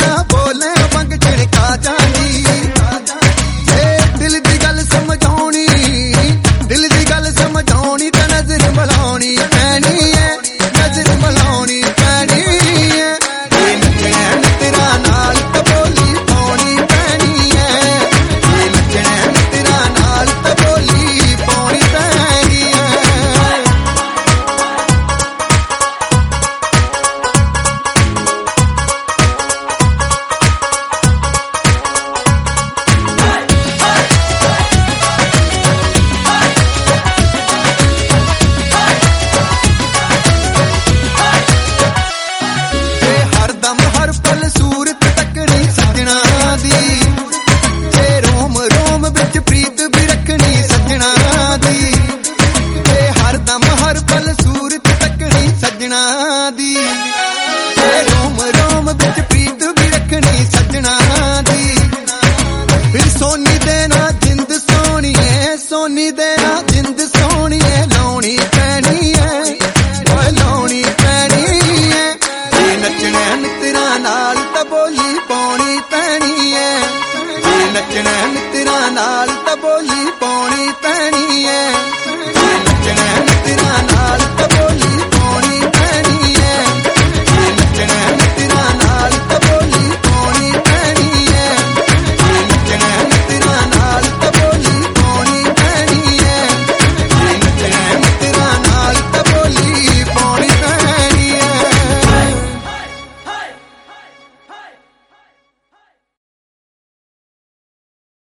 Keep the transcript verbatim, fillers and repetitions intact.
ना बोले पंग झिड़का जांदी जे दिल दी गल समझाउणी दिल दी गल समझाउणी ते नजर मिलाउणी पैनी है नजर मिलाउणी पैनी है जे नचना तेरा नाल ते बोली पाउणी पैनी है जे नचना तेरा नाल ते बोली पाउणी पैनी है हर पल सूरत तकनी सजना दी जे रोम रोम बिच प्रीत भी रखनी सजना दी जे हर दम हर पल सूरत तकनी सजना दी जे रोम रोम बिच प्रीत भी रखनी सजना दी फिर सोनी देना जिंद सोनी है सोनी देना जिंद सोनी है लाउणी पैनी है लाउणी पैनी है नचना तेरा नाल ते बोली पाउणी पैनी है जे नचना तेरा नाल ते बोली पाउणी पैनी है।